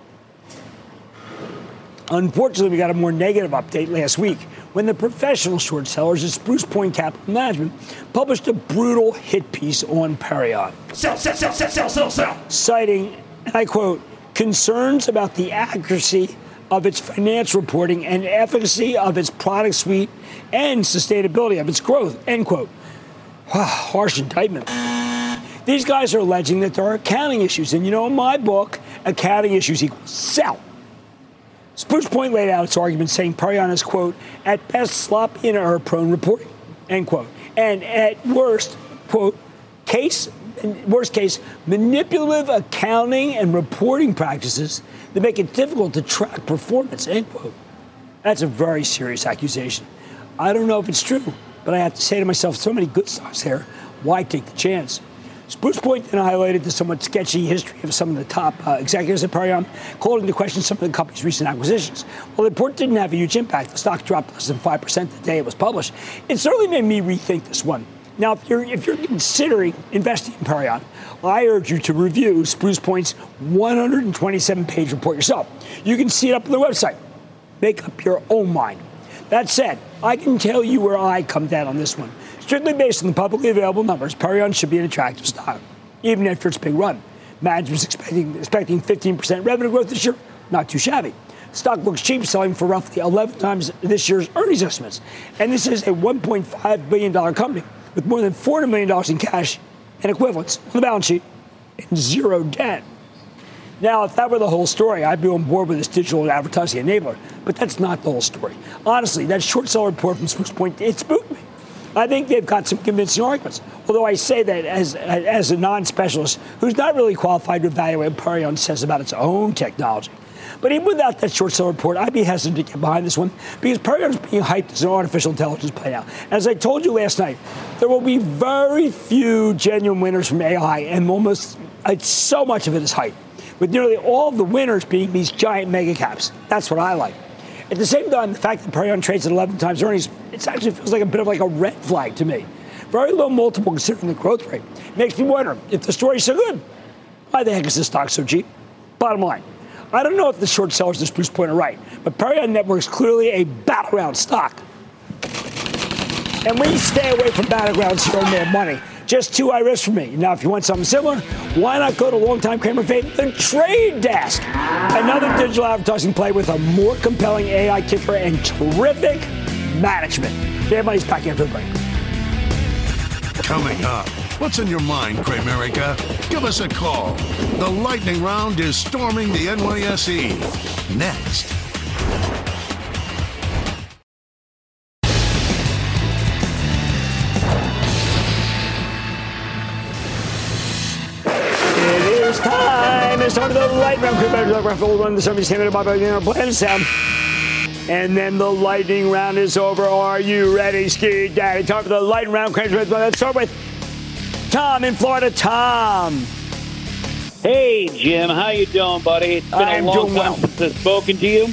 Unfortunately, we got a more negative update last week when the professional short sellers at Spruce Point Capital Management published a brutal hit piece on Perion. Sell, sell, sell, sell, sell, sell, sell. Citing, and I quote, concerns about the accuracy of its financial reporting and efficacy of its product suite and sustainability of its growth, end quote. Wow, harsh indictment. These guys are alleging that there are accounting issues. And you know, in my book, accounting issues equals sell. Spruce Point laid out its argument saying Perion is, quote, at best sloppy and error-prone reporting, end quote. And at worst, quote, case, in worst case, manipulative accounting and reporting practices that make it difficult to track performance, end quote. That's a very serious accusation. I don't know if it's true, but I have to say to myself, so many good stocks there, why take the chance? Spruce Point then highlighted the somewhat sketchy history of some of the top uh, executives at Perion, called into question some of the company's recent acquisitions. While the report didn't have a huge impact, the stock dropped less than five percent the day it was published. It certainly made me rethink this one. Now, if you're, if you're considering investing in Perion, I urge you to review Spruce Point's one hundred twenty-seven page report yourself. You can see it up on their website. Make up your own mind. That said, I can tell you where I come down on this one. Strictly based on the publicly available numbers, Perion should be an attractive stock, even after its big run. Management's expecting, expecting fifteen percent revenue growth this year, not too shabby. Stock looks cheap, selling for roughly eleven times this year's earnings estimates. And this is a one point five billion dollars company with more than four hundred million dollars in cash and equivalents on the balance sheet and zero debt. Now, if that were the whole story, I'd be on board with this digital advertising enabler. But that's not the whole story. Honestly, that short seller report from Spruce Point, it spooked me. I think they've got some convincing arguments, although I say that as, as a non-specialist who's not really qualified to evaluate what Perion says about its own technology. But even without that short sale report, I'd be hesitant to get behind this one because Perion's being hyped as an artificial intelligence play now. As I told you last night, there will be very few genuine winners from A I, and almost it's so much of it is hype, with nearly all of the winners being these giant mega caps. That's what I like. At the same time, the fact that Perion trades at eleven times earnings, it actually feels like a bit of like a red flag to me. Very low multiple considering the growth rate. Makes me wonder, if the story's so good, why the heck is this stock so cheap? Bottom line, I don't know if the short sellers this Bruce Point are right, but Perion Network is clearly a battleground stock. And we stay away from battlegrounds here and there money. Just too high risk for me. Now, if you want something similar, why not go to longtime Cramer fame, The Trade Desk? Another digital advertising play with a more compelling A I kicker and terrific management. Everybody's back after the break. Coming up, what's in your mind, Cramerica? Give us a call. The lightning round is storming the N Y S E. Next. It's time. It's time for the lightning round. Cramerica, run the service, handed by the plan sound. And then the lightning round is over. Are you ready, Ski Daddy? Time for the lightning round. Let's start with Tom in Florida. Tom. Hey, Jim. How you doing, buddy? It's been I'm a long doing time well. since I've spoken to you.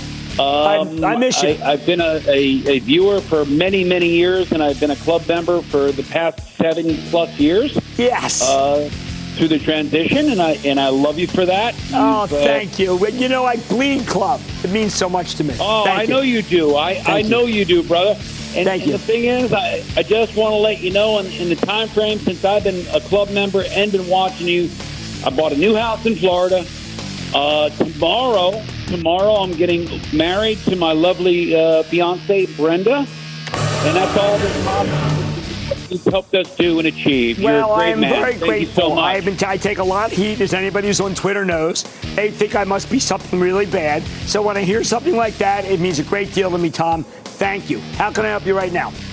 Um, I, I miss you. I, I've been a, a, a viewer for many, many years, and I've been a club member for the past seven plus years. Yes. Uh, through the transition, and I and I love you for that. Oh, You've, uh, thank you. You know, I bleed club. It means so much to me. Oh, thank I you. know you do. I, I you. know you do, brother. And, Thank and you. the thing is, I, I just want to let you know, in, in the time frame since I've been a club member and been watching you, I bought a new house in Florida. Uh, tomorrow, tomorrow I'm getting married to my lovely uh, fiance, Brenda, and that's all that Mom has helped us do and achieve. You're Well, a great I am man. very Thank grateful. You so much. I've been t- I take a lot of heat, as anybody who's on Twitter knows. They think I must be something really bad. So when I hear something like that, it means a great deal to me, Tom. Thank you. How can I help you right now?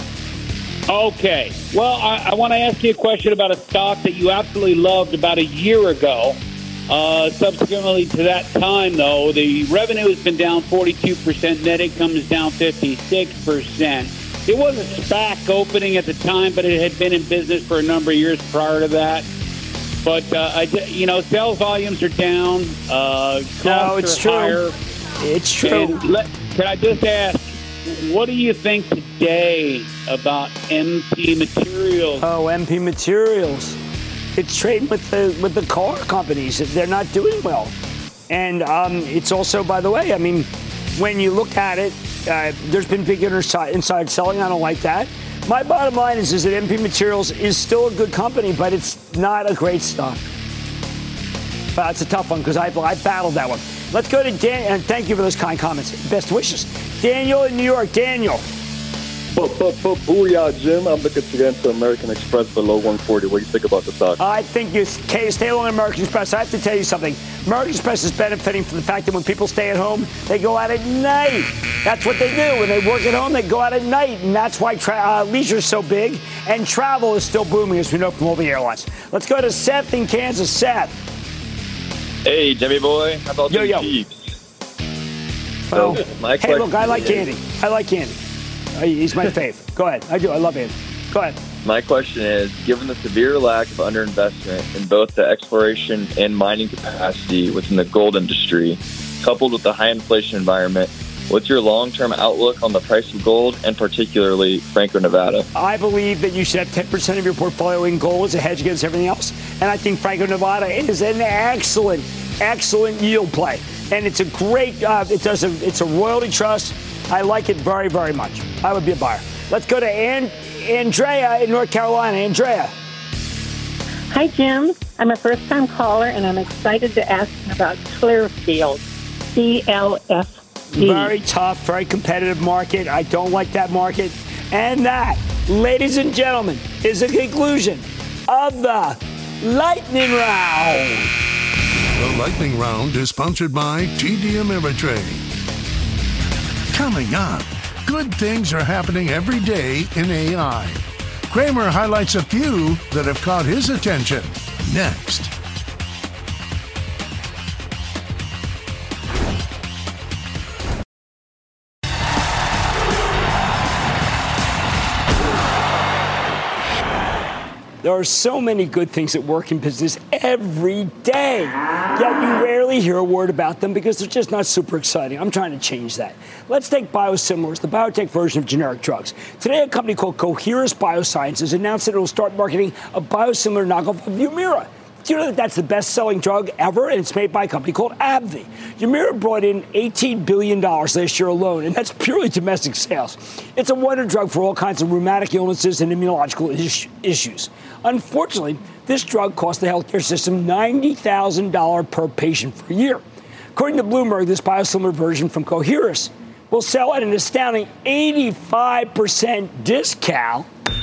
Okay. Well, I, I want to ask you a question about a stock that you absolutely loved about a year ago. Uh, subsequently to that time, though, the revenue has been down forty-two percent. Net income is down fifty-six percent. It was a SPAC opening at the time, but it had been in business for a number of years prior to that. But, uh, I, you know, sales volumes are down. Uh, costs No, it's are true. higher. It's true. And let, can I just ask, what do you think today about M P Materials? Oh, M P Materials. It's trading with the with the car companies. They're not doing well. And um, it's also, by the way, I mean, when you look at it, uh, there's been big inside, inside selling. I don't like that. My bottom line is, is that M P Materials is still a good company, but it's not a great stock. But it's a tough one because I I battled that one. Let's go to Dan, and thank you for those kind comments. Best wishes. Daniel in New York. Daniel. Booyah, Jim. I'm looking to get into American Express below one forty. What do you think about the stock? I think you stay along American Express. I have to tell you something. American Express is benefiting from the fact that when people stay at home, they go out at night. That's what they do. When they work at home, they go out at night. And that's why tra- uh, leisure is so big. And travel is still booming, as we know from all the airlines. Let's go to Seth in Kansas. Seth. Hey, Jimmy boy. How about Yo, the yo. Chiefs? Well, So, my hey, look, I question like is- Andy. I like Andy. Uh, He's my fave. Go ahead. I do. I love Andy. Go ahead. My question is, given the severe lack of underinvestment in both the exploration and mining capacity within the gold industry, coupled with the high inflation environment, what's your long-term outlook on the price of gold, and particularly Franco-Nevada? I believe that you should have ten percent of your portfolio in gold as a hedge against everything else. And I think Franco-Nevada is an excellent, excellent yield play. And it's a great, uh, it does a, it's a royalty trust. I like it very, very much. I would be a buyer. Let's go to An- Andrea in North Carolina. Andrea. Hi, Jim. I'm a first-time caller, and I'm excited to ask about Clearfield, C L F D. Very tough, very competitive market. I don't like that market. And that, ladies and gentlemen, is the conclusion of the Lightning Round. The Lightning Round is sponsored by T D Ameritrade. Coming up, good things are happening every day in A I. Cramer highlights a few that have caught his attention. Next. There are so many good things that work in business every day, yet you rarely hear a word about them because they're just not super exciting. I'm trying to change that. Let's take biosimilars, the biotech version of generic drugs. Today, a company called Coherus Biosciences announced that it will start marketing a biosimilar knockoff of Humira. Do you know that that's the best-selling drug ever, and it's made by a company called AbbVie? Humira brought in eighteen billion dollars last year alone, and that's purely domestic sales. It's a wonder drug for all kinds of rheumatic illnesses and immunological is- issues. Unfortunately, this drug costs the healthcare system ninety thousand dollars per patient per year. According to Bloomberg, this biosimilar version from Coherus will sell at an astounding eighty-five percent discount.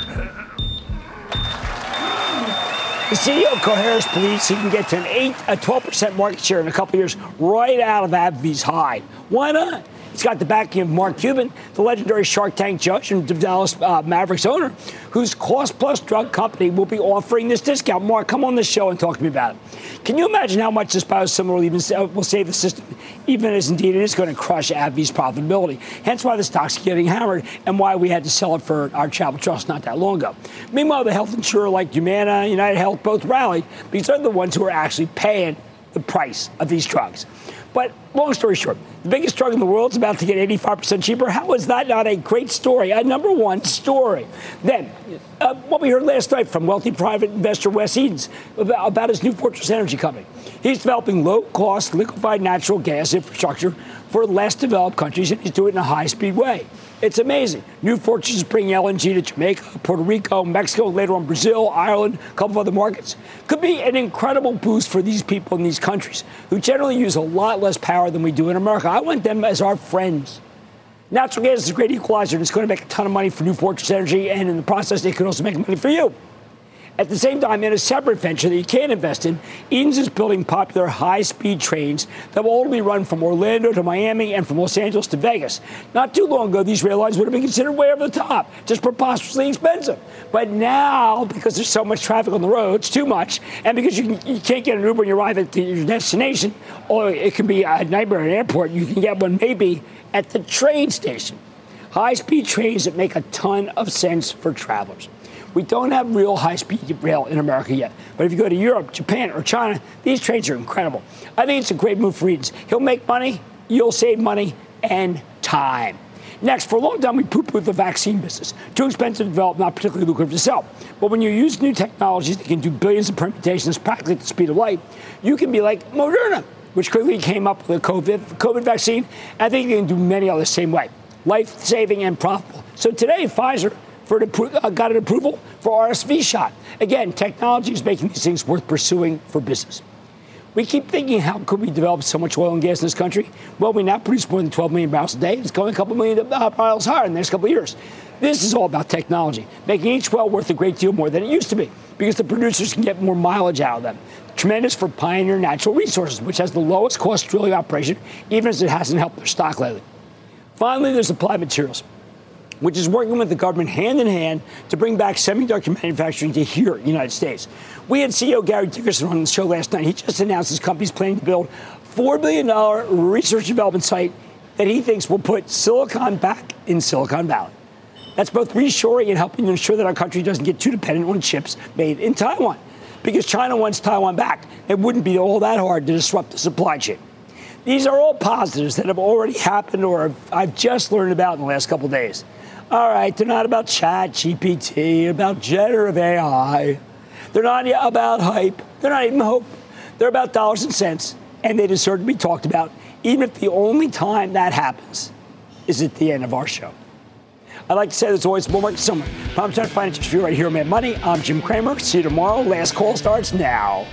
The C E O of Coherus believes he can get to an eight, a twelve percent market share in a couple of years right out of AbbVie's hide. Why not? He's got the backing of Mark Cuban, the legendary Shark Tank judge and Dallas uh, Mavericks owner, whose cost-plus drug company will be offering this discount. Mark, come on this show and talk to me about it. Can you imagine how much this biosimilar will, even, uh, will save the system, even as indeed it is going to crush AbbVie's profitability? Hence why the stock's getting hammered and why we had to sell it for our travel trust not that long ago. Meanwhile, the health insurer like Humana, United Health both rallied because they're the ones who are actually paying the price of these drugs. But long story short, the biggest drug in the world is about to get eighty-five percent cheaper. How is that not a great story? A number one story. Then, uh, what we heard last night from wealthy private investor Wes Edens about, about his New Fortress Energy company. He's developing low-cost liquefied natural gas infrastructure for less developed countries, and he's doing it in a high-speed way. It's amazing. New Fortress is bringing L N G to Jamaica, Puerto Rico, Mexico, later on Brazil, Ireland, a couple of other markets. Could be an incredible boost for these people in these countries who generally use a lot less power than we do in America. I want them as our friends. Natural gas is a great equalizer, and it's going to make a ton of money for New Fortress Energy, and in the process, it could also make money for you. At the same time, in a separate venture that you can't invest in, Edens is building popular high-speed trains that will only run from Orlando to Miami and from Los Angeles to Vegas. Not too long ago, these rail lines would have been considered way over the top, just preposterously expensive. But now, because there's so much traffic on the roads, too much, and because you, can, you can't get an Uber when you arrive at the, your destination, or it can be a nightmare at an airport, you can get one maybe at the train station. High-speed trains that make a ton of sense for travelers. We don't have real high-speed rail in America yet. But if you go to Europe, Japan, or China, these trains are incredible. I think it's a great move for Edens. He'll make money, you'll save money, and time. Next, for a long time, we poo-pooed the vaccine business. Too expensive to develop, not particularly lucrative to sell. But when you use new technologies that can do billions of permutations practically at the speed of light, you can be like Moderna, which quickly came up with a COVID, COVID vaccine. I think you can do many others the same way. Life-saving and profitable. So today, Pfizer For an appro- uh, got an approval for R S V shot. Again, technology is making these things worth pursuing for business. We keep thinking, how could we develop so much oil and gas in this country? Well, we now produce more than twelve million barrels a day. It's going a couple million uh, barrels higher in the next couple of years. This is all about technology, making each well worth a great deal more than it used to be, because the producers can get more mileage out of them. Tremendous for Pioneer Natural Resources, which has the lowest cost drilling operation, even as it hasn't helped their stock lately. Finally, there's Applied Materials, which is working with the government hand in hand to bring back semiconductor manufacturing to here in the United States. We had C E O Gary Dickerson on the show last night. He just announced his company's planning to build a four billion dollars research and development site that he thinks will put silicon back in Silicon Valley. That's both reshoring and helping to ensure that our country doesn't get too dependent on chips made in Taiwan. Because China wants Taiwan back, it wouldn't be all that hard to disrupt the supply chain. These are all positives that have already happened or I've just learned about in the last couple of days. All right, they're not about Chat G P T, about generative A I. They're not about hype. They're not even hope. They're about dollars and cents, and they deserve to be talked about, even if the only time that happens is at the end of our show. I'd like to say there's always more market summer. I'm trying to find it just for you right here on Mad Money. I'm Jim Cramer. See you tomorrow. Last call starts now.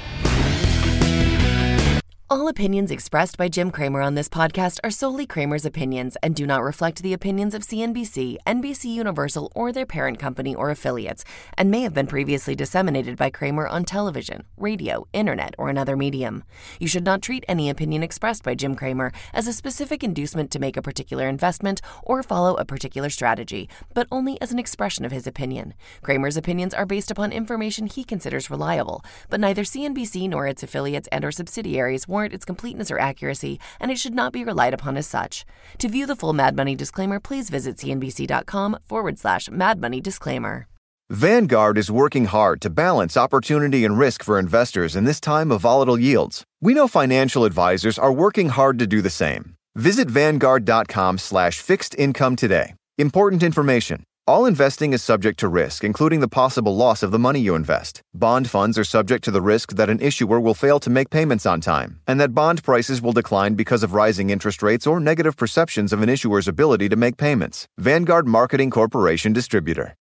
All opinions expressed by Jim Cramer on this podcast are solely Cramer's opinions and do not reflect the opinions of C N B C, N B C Universal, or their parent company or affiliates, and may have been previously disseminated by Cramer on television, radio, internet, or another medium. You should not treat any opinion expressed by Jim Cramer as a specific inducement to make a particular investment or follow a particular strategy, but only as an expression of his opinion. Cramer's opinions are based upon information he considers reliable, but neither C N B C nor its affiliates and or subsidiaries warrant its completeness or accuracy, and it should not be relied upon as such. To view the full Mad Money disclaimer, please visit cnbc.com forward slash Mad Money disclaimer. Vanguard is working hard to balance opportunity and risk for investors in this time of volatile yields. We know financial advisors are working hard to do the same. Visit Vanguard.com slash fixed income today. Important information. All investing is subject to risk, including the possible loss of the money you invest. Bond funds are subject to the risk that an issuer will fail to make payments on time, and that bond prices will decline because of rising interest rates or negative perceptions of an issuer's ability to make payments. Vanguard Marketing Corporation Distributor.